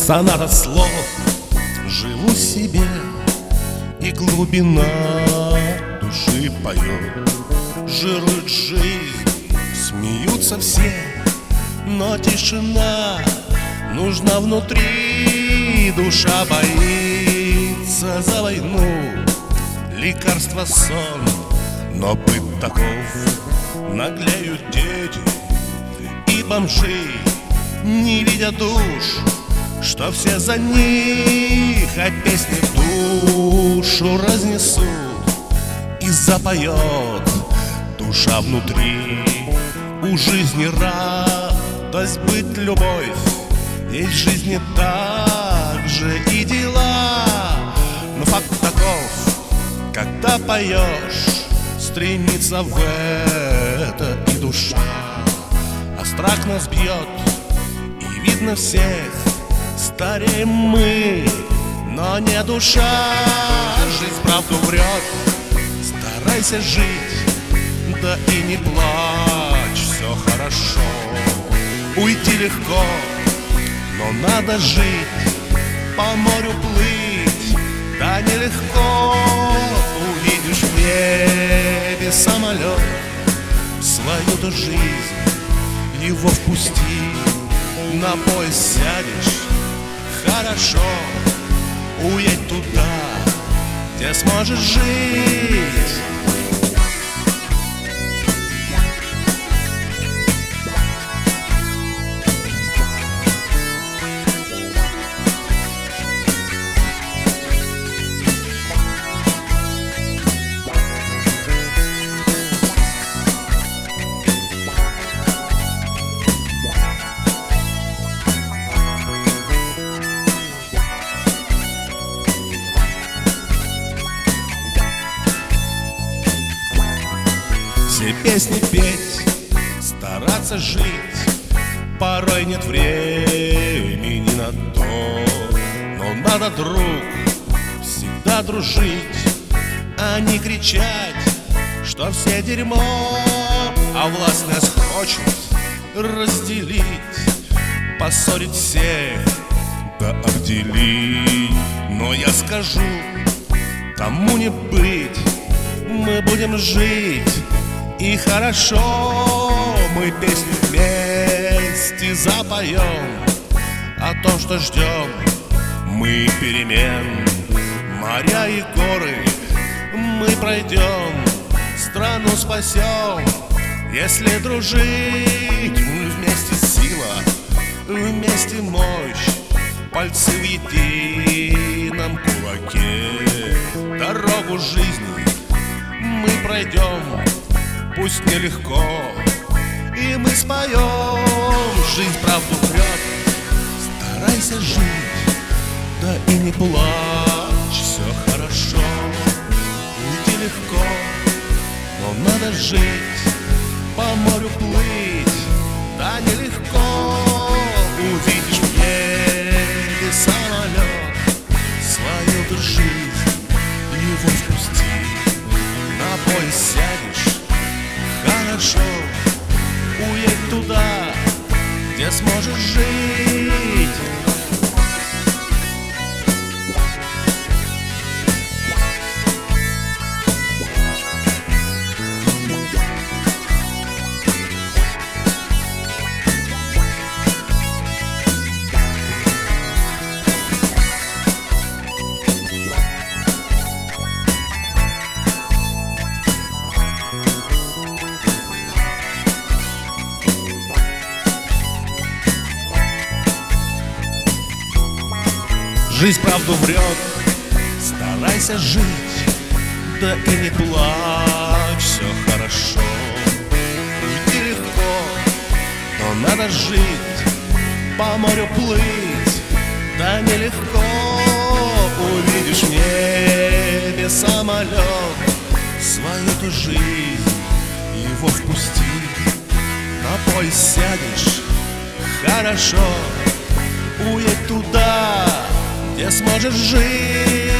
Соната слов. Живу себе, и глубина души поет. Жирует жизнь, смеются все, но тишина нужна внутри. Душа боится за войну, лекарство сон, но быт таков. Наглеют дети и бомжи, не видя душ, что все за них, а песни душу разнесут. И запоет душа внутри. У жизни радость быть, любовь. Есть в жизни также и дела. Но факт таков, когда поешь, стремится в это и душа. А страх нас бьет, и видно всех. Стареем мы, но не душа. Жизнь правду врет, старайся жить, да и не плачь, все хорошо. Уйти легко, но надо жить, по морю плыть, да нелегко. Увидишь в небе самолет, свою-то жизнь его впусти. На поезд сядешь, хорошо, уедь туда, где сможешь жить. Все песни петь, стараться жить, порой нет времени на то. Но надо, друг, всегда дружить, а не кричать, что все дерьмо. А власть нас хочет разделить, поссорить всех, да обделить. Но я скажу, тому не быть, мы будем жить. И хорошо, мы песню вместе запоем о том, что ждем мы перемен. Моря и горы мы пройдем, страну спасем, если дружить. Мы вместе сила, вместе мощь, пальцы в едином кулаке. Дорогу жизни мы пройдем, пусть нелегко, и мы споем. Жизнь правду врет, старайся жить, да и не плачь, все хорошо. Уйти легко, но надо жить, по морю плыть, да нелегко. Увидишь в небе самолет, свою-то жизнь его впусти. На поезд сядешь, хорошо, уедь туда, где сможешь жить. Жизнь правду врет, старайся жить, да и не плачь, все хорошо. Уйти легко, но надо жить, по морю плыть, да нелегко. Увидишь в небе самолет, свою-то жизнь его впусти. На поезд сядешь, хорошо, уедь туда, где сможешь жить.